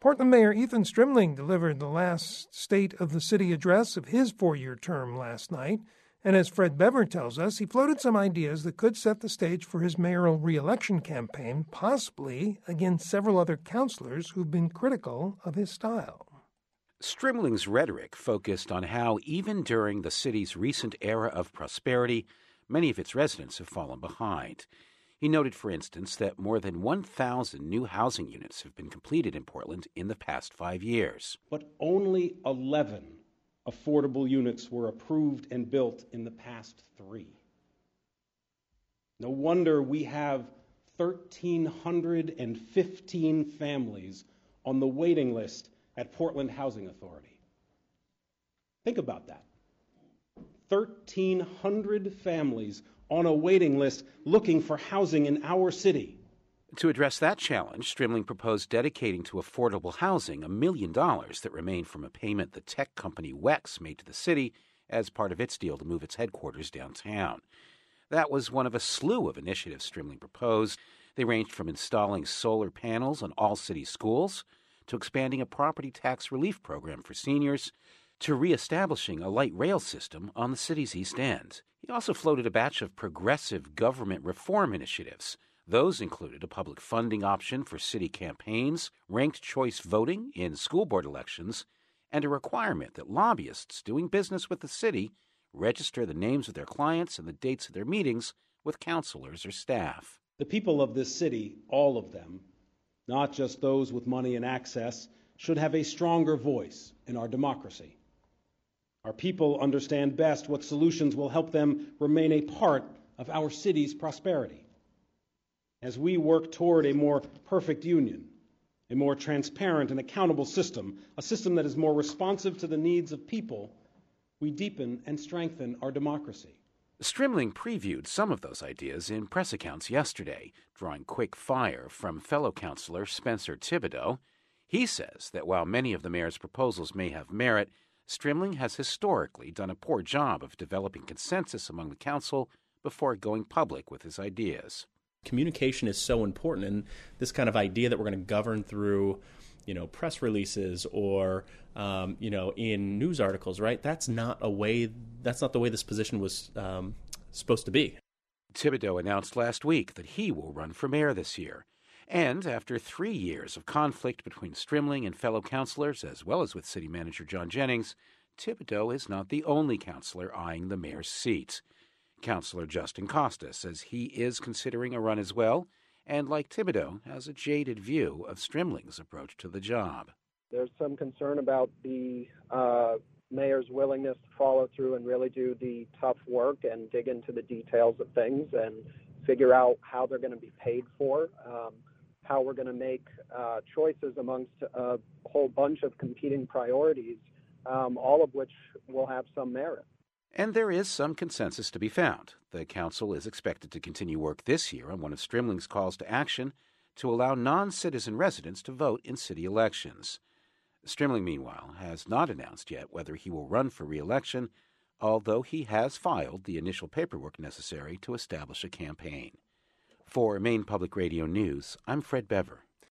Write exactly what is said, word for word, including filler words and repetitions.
Portland Mayor Ethan Strimling delivered the last State of the City address of his four-year term last night, and as Fred Bever tells us, he floated some ideas that could set the stage for his mayoral re-election campaign, possibly against several other councilors who've been critical of his style. Strimling's rhetoric focused on how, even during the city's recent era of prosperity, many of its residents have fallen behind. He noted, for instance, that more than one thousand new housing units have been completed in Portland in the past five years. But only eleven affordable units were approved and built in the past three. No wonder we have one thousand three hundred fifteen families on the waiting list at Portland Housing Authority. Think about that. one thousand three hundred families on a waiting list looking for housing in our city. To address that challenge, Strimling proposed dedicating to affordable housing a million dollars that remained from a payment the tech company WEX made to the city as part of its deal to move its headquarters downtown. That was one of a slew of initiatives Strimling proposed. They ranged from installing solar panels on all city schools to expanding a property tax relief program for seniors, to reestablishing a light rail system on the city's East End. He also floated a batch of progressive government reform initiatives. Those included a public funding option for city campaigns, ranked choice voting in school board elections, and a requirement that lobbyists doing business with the city register the names of their clients and the dates of their meetings with councilors or staff. The people of this city, all of them, not just those with money and access, should have a stronger voice in our democracy. Our people understand best what solutions will help them remain a part of our city's prosperity. As we work toward a more perfect union, a more transparent and accountable system, a system that is more responsive to the needs of people, we deepen and strengthen our democracy. Strimling previewed some of those ideas in press accounts yesterday, drawing quick fire from fellow councilor Spencer Thibodeau. He says that while many of the mayor's proposals may have merit, Strimling has historically done a poor job of developing consensus among the council before going public with his ideas. Communication is so important, and this kind of idea that we're going to govern through, you know, press releases or, um, you know, in news articles, right? That's not a way, that's not the way this position was um, supposed to be. Thibodeau announced last week that he will run for mayor this year. And after three years of conflict between Strimling and fellow councilors, as well as with city manager John Jennings, Thibodeau is not the only councilor eyeing the mayor's seat. Councilor Justin Costa says he is considering a run as well, and like Thibodeau, has a jaded view of Strimling's approach to the job. There's some concern about the uh, mayor's willingness to follow through and really do the tough work and dig into the details of things and figure out how they're going to be paid for, um, how we're going to make uh, choices amongst a whole bunch of competing priorities, um, all of which will have some merit. And there is some consensus to be found. The council is expected to continue work this year on one of Strimling's calls to action to allow non-citizen residents to vote in city elections. Strimling, meanwhile, has not announced yet whether he will run for re-election, although he has filed the initial paperwork necessary to establish a campaign. For Maine Public Radio News, I'm Fred Bever.